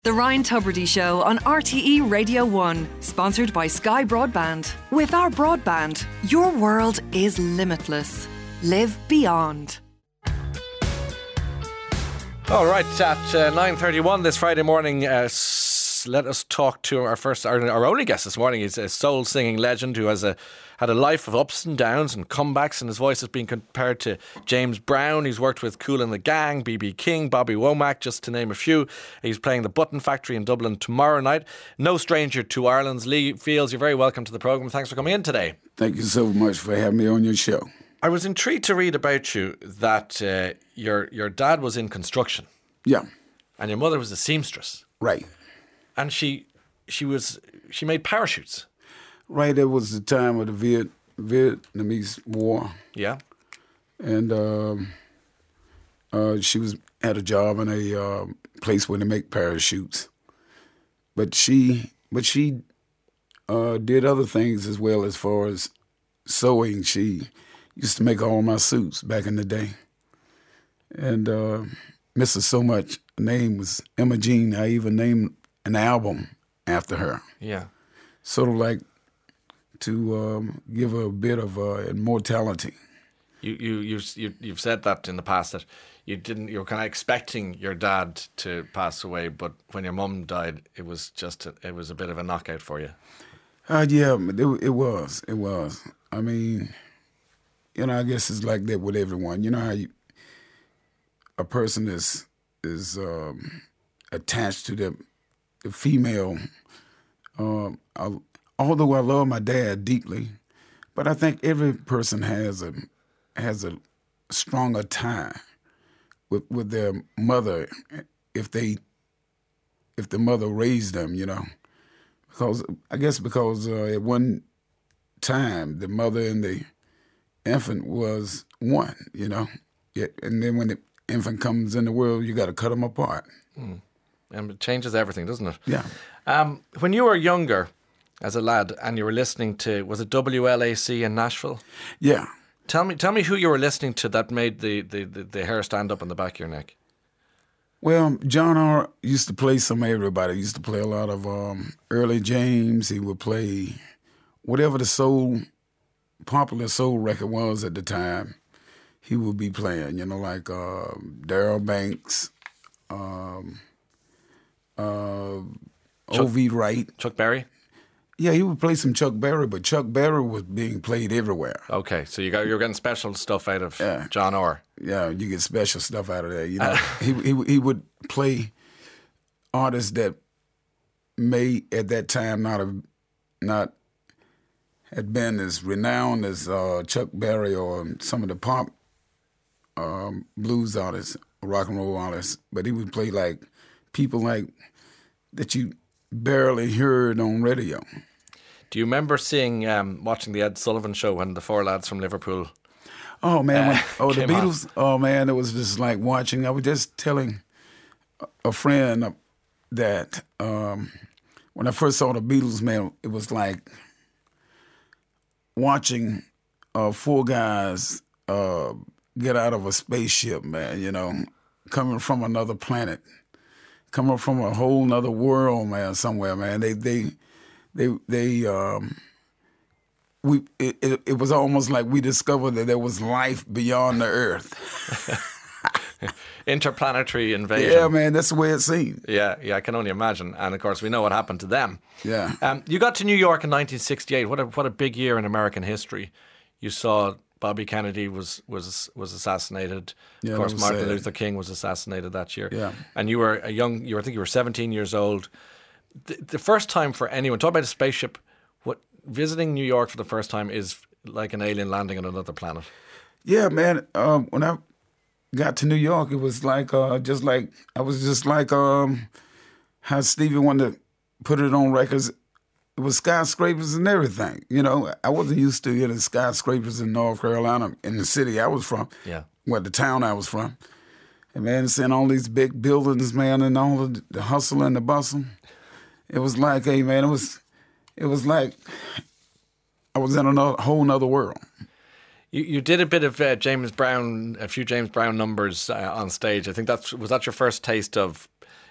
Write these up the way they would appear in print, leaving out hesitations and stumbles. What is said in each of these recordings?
The Ryan Tubridy Show on RTE Radio 1, sponsored by Sky Broadband. With our broadband, your world is limitless. Live beyond. All right, at 9:31 this Friday morning, let us talk to our only guest this morning. He's a soul singing legend who has had a life of ups and downs and comebacks, and his voice has been compared to James Brown. He's worked with Kool and the Gang, B.B. King, Bobby Womack, just to name a few. He's playing the Button Factory in Dublin tomorrow night. No stranger to Ireland's. Lee Fields, you're very welcome to the programme. Thanks for coming in today. Thank you so much for having me on your show. I was intrigued to read about you that your dad was in construction. Yeah. And your mother was a seamstress. Right. And she made parachutes. Right, it was the time of the Vietnamese War. Yeah. And she had a job in a place where they make parachutes. But she did other things as well, as far as sewing. She used to make all my suits back in the day. And miss her so much. Her name was Emma Jean. I even named an album after her. Yeah. Sort of like to give her a bit of immortality. You've said that in the past, that you were kind of expecting your dad to pass away, but when your mum died, it was a bit of a knockout for you. Yeah, it was. I mean, I guess it's like that with everyone. You know how a person is attached to the female. Although I love my dad deeply, but I think every person has a stronger tie with their mother if the mother raised them, because at one time the mother and the infant was one, and then when the infant comes in the world, you got to cut them apart. And it changes everything, doesn't it? Yeah. When you were younger, as a lad, and you were listening to, was it WLAC in Nashville? Yeah. Tell me who you were listening to that made the hair stand up on the back of your neck. Well, John R. used to play some of everybody. He used to play a lot of early James. He would play whatever the popular soul record was at the time. He would be playing, like Darryl Banks, O.V. Wright. Chuck Berry? Yeah, he would play some Chuck Berry, but Chuck Berry was being played everywhere. Okay, so you're getting special stuff out of John R. Yeah, you get special stuff out of there. He would play artists that may at that time not had been as renowned as Chuck Berry or some of the pop blues artists, rock and roll artists, but he would play like people like that you barely heard on radio. Do you remember watching the Ed Sullivan Show when the four lads from Liverpool? Oh man, the Beatles. Off? Oh man, it was just like watching. I was just telling a friend that when I first saw the Beatles, man, it was like watching four guys get out of a spaceship, man. Coming from another planet, coming from a whole nother world, man. Somewhere, man. It was almost like we discovered that there was life beyond the Earth. Interplanetary invasion. Yeah, man, that's the way it seemed. Yeah, I can only imagine. And of course, we know what happened to them. Yeah. You got to New York in 1968. What a big year in American history. You saw Bobby Kennedy was assassinated. Yeah, of course, Martin sad. Luther King was assassinated that year. Yeah. And you were I think you were 17 years old. The first time for anyone, talk about a spaceship, visiting New York for the first time is like an alien landing on another planet. Yeah, man. When I got to New York, it was like just like how Stevie wanted to put it on records. It was skyscrapers and everything. I wasn't used to skyscrapers in North Carolina, in the city I was from. Yeah. The town I was from. And man, seeing all these big buildings, man, and all of the hustle and the bustle. It was like, hey, man, it was like I was in a whole nother world. You did a bit of a few James Brown numbers on stage. I think was that your first taste of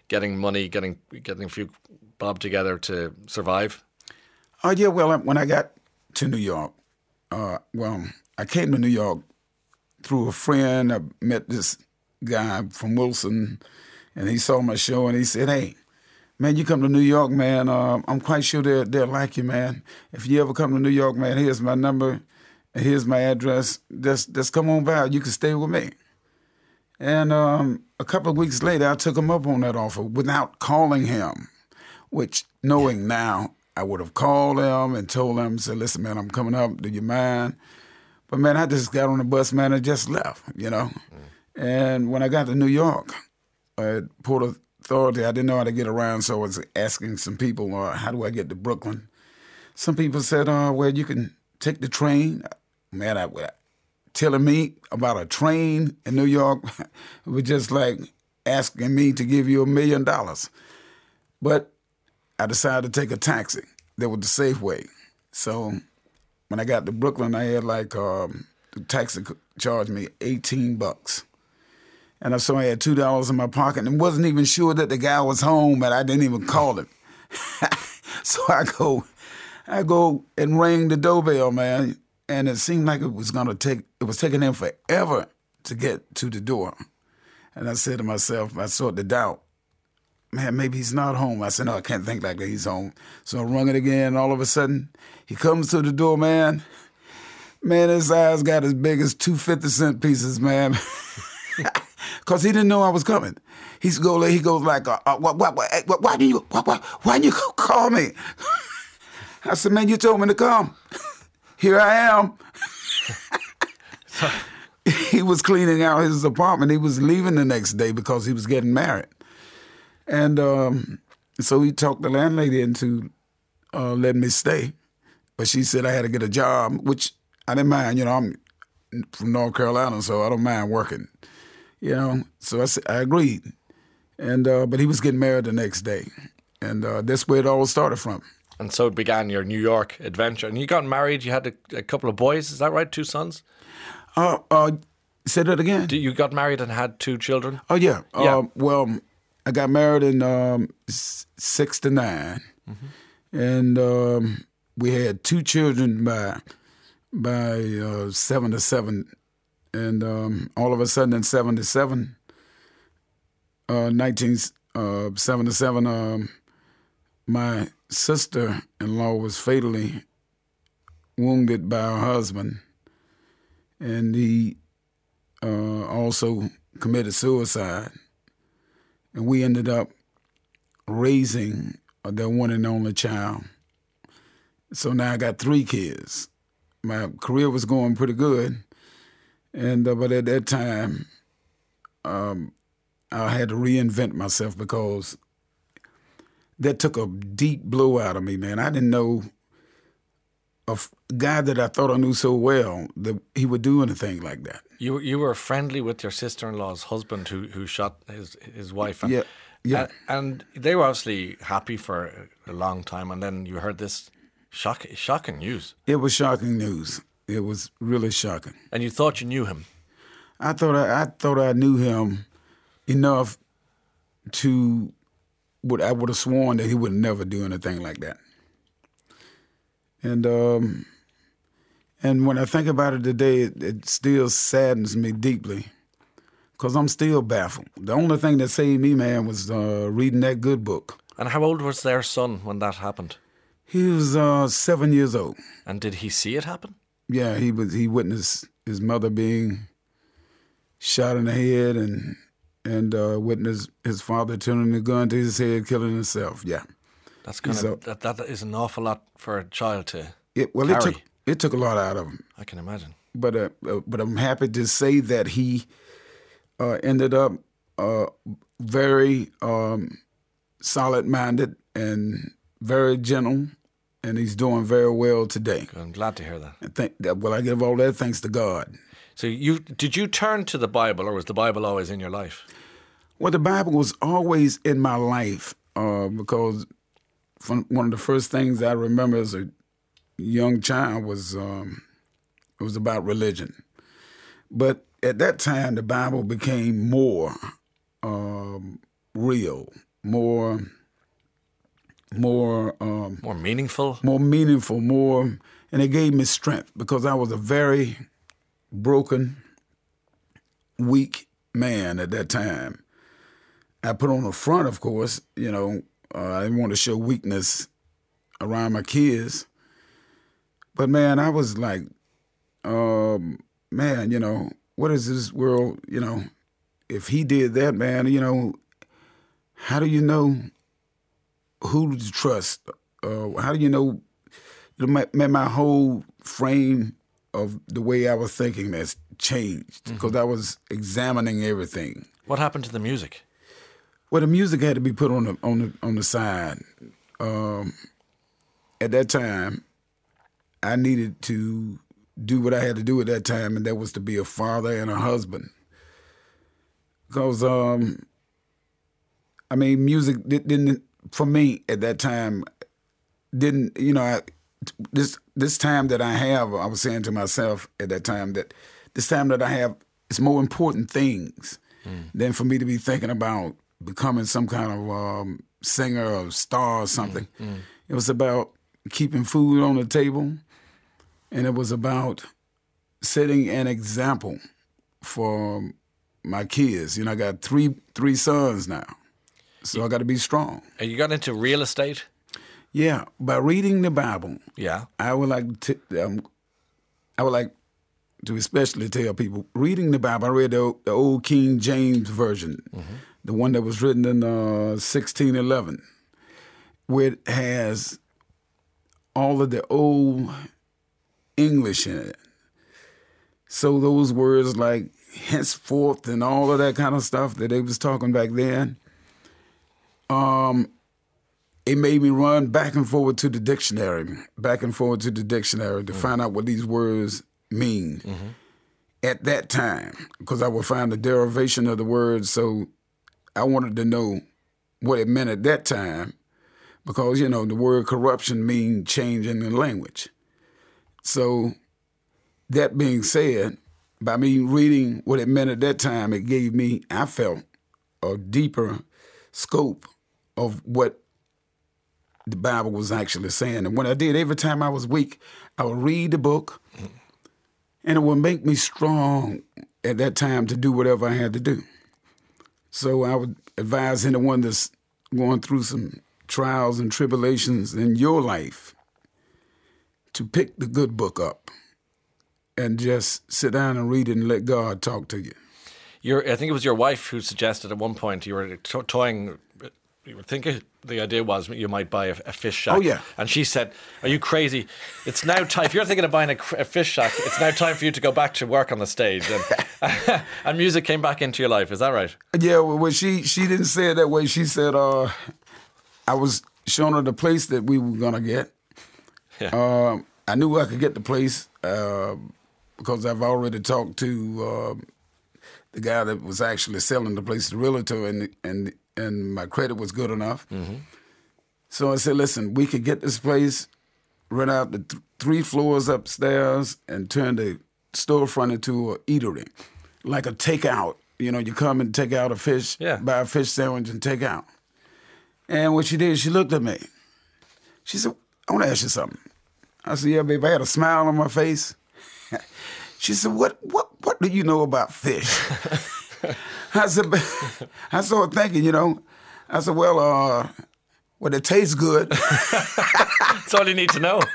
getting money, getting a few bob together to survive? Oh, yeah, well, when I got to New York, I came to New York through a friend. I met this guy from Wilson, and he saw my show, and he said, "Hey, man, you come to New York, man, I'm quite sure they'll like you, man. If you ever come to New York, man, here's my number, and here's my address. Just come on by. You can stay with me." And a couple of weeks later, I took him up on that offer without calling him, which, knowing now, I would have called him and told him, said, "Listen, man, I'm coming up. Do you mind?" But, man, I just got on the bus, man, and just left, you know. And when I got to New York, at Port Authority, I didn't know how to get around, so I was asking some people, how do I get to Brooklyn? Some people said, well, you can take the train. Man, telling me about a train in New York, it was just like asking me to give you $1 million. But I decided to take a taxi. That was the safe way. So when I got to Brooklyn, I had the taxi charged me $18. And so I had $2 in my pocket and wasn't even sure that the guy was home, and I didn't even call him. So I go and ring the doorbell, man, and it seemed like it was taking them forever to get to the door. And I said to myself, I sort the doubt, man, maybe he's not home. I said, no, I can't think like that. He's home. So I rung it again, and all of a sudden, he comes to the door, man. Man, his eyes got as big as 2 50-cent pieces, man. Because he didn't know I was coming. He goes like, why didn't you call me? I said, man, you told me to come. Here I am. He was cleaning out his apartment. He was leaving the next day because he was getting married. And so he talked the landlady into letting me stay. But she said I had to get a job, which I didn't mind. You know, I'm from North Carolina, so I don't mind working. You know, so I agreed. And but he was getting married the next day. And that's where it all started from. And so it began your New York adventure. And you got married, you had a couple of boys, is that right? 2 sons? Say that again? You got married and had 2 children? Oh, yeah. Well, I got married in 1969. Mm-hmm. And we had 2 children by 1977. And all of a sudden in 1977, my sister-in-law was fatally wounded by her husband, and he also committed suicide. And we ended up raising their one and only child. So now I got 3 kids. My career was going pretty good. And but at that time, I had to reinvent myself because that took a deep blow out of me, man. I didn't know a guy that I thought I knew so well that he would do anything like that. You were friendly with your sister-in-law's husband who shot his wife. And, yeah. And they were obviously happy for a long time, and then you heard this shocking news. It was shocking news. It was really shocking. And you thought you knew him? I thought I knew him enough to I would have sworn that he would never do anything like that. And when I think about it today, it still saddens me deeply because I'm still baffled. The only thing that saved me, man, was reading that good book. And how old was their son when that happened? He was 7 years old. And did he see it happen? Yeah, he witnessed his mother being shot in the head and witnessed his father turning the gun to his head, killing himself. Yeah, that's that is an awful lot for a child to carry. It took a lot out of him. I can imagine. But I'm happy to say that he ended up very solid-minded and very gentle. And he's doing very well today. I'm glad to hear that. I give all that thanks to God. So did you turn to the Bible, or was the Bible always in your life? Well, the Bible was always in my life because one of the first things I remember as a young child was it was about religion. But at that time, the Bible became more real more More meaningful. and it gave me strength because I was a very broken, weak man at that time. I put on a front, of course, I didn't want to show weakness around my kids. But man, I was like, what is this world, if he did that, man, how do you know who to trust? How do you know, my whole frame of the way I was thinking has changed because I was examining everything. What happened to the music? Well, the music had to be put on the side. At that time, I needed to do what I had to do at that time, and that was to be a father and a husband. Because, music didn't, for me at that time, didn't, this time that I have, I was saying to myself at that time that this time that I have, it's more important things than for me to be thinking about becoming some kind of singer or star or something. It was about keeping food on the table, and it was about setting an example for my kids. I got three sons now, so I got to be strong. You got into real estate? Yeah, by reading the Bible. Yeah, I would like to especially tell people reading the Bible. I read the old King James version, the one that was written in 1611, where it has all of the old English in it. So those words like henceforth and all of that kind of stuff that they was talking back then, it made me run back and forward to the dictionary to find out what these words mean at that time, because I would find the derivation of the words. So I wanted to know what it meant at that time, because, the word corruption means change in the language. So that being said, by me reading what it meant at that time, it gave me, I felt, a deeper scope of what the Bible was actually saying. And when I did, every time I was weak, I would read the book, and it would make me strong at that time to do whatever I had to do. So I would advise anyone that's going through some trials and tribulations in your life to pick the good book up and just sit down and read it and let God talk to you. I think it was your wife who suggested at one point you were toying. You were thinking the idea was you might buy a fish shack. Oh, yeah. And she said, "Are you crazy? It's now time. If you're thinking of buying a fish shack, it's now time for you to go back to work on the stage." And, and music came back into your life. Is that right? Yeah. Well, she didn't say it that way. She said, I was showing her the place that we were gonna get. Yeah. I knew I could get the place because I've already talked to the guy that was actually selling the place, the realtor, and my credit was good enough. So I said, listen, we could get this place, rent out the 3 floors upstairs, and turn the storefront into an eatery, like a takeout. You come and take out a fish, buy a fish sandwich and take out. And what she did, she looked at me. She said, I want to ask you something. I said, yeah, babe. I had a smile on my face. She said, what do you know about fish? I started thinking, I said, well, it tastes good. That's all you need to know.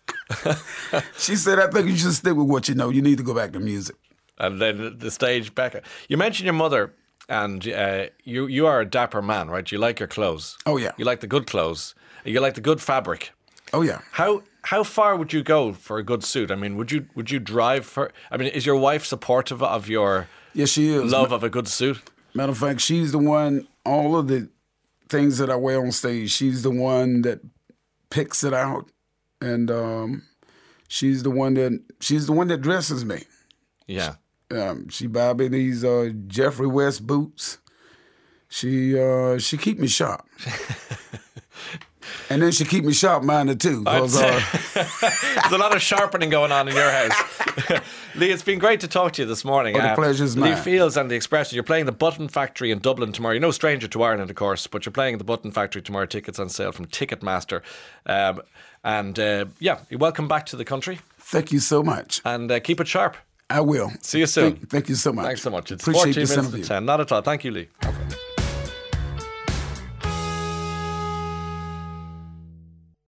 She said, I think you should stick with what you know. You need to go back to music. And then the stage back. You mentioned your mother, and you are a dapper man, right? You like your clothes. Oh, yeah. You like the good clothes. You like the good fabric. Oh, yeah. How far would you go for a good suit? I mean, would you drive for? I mean, is your wife supportive of your? Yes, she is. Love of a good suit? Matter of fact, she's the one, all of the things that I wear on stage, she's the one that picks it out, and she's the one that dresses me. Yeah. She buy me these Jeffrey West boots. She keep me sharp. And then she keep me sharp-minded too. 'Cause, there's a lot of sharpening going on in your house. Lee, it's been great to talk to you this morning. The pleasure's mine. Lee Fields and the Expression. You're playing the Button Factory in Dublin tomorrow. You're no stranger to Ireland, of course, but you're playing the Button Factory tomorrow. Tickets on sale from Ticketmaster. You're welcome back to the country. Thank you so much. And keep it sharp. I will. See you soon. Thank you so much. Thanks so much. It's Appreciate 14 minutes to 10. Not at all. Thank you, Lee.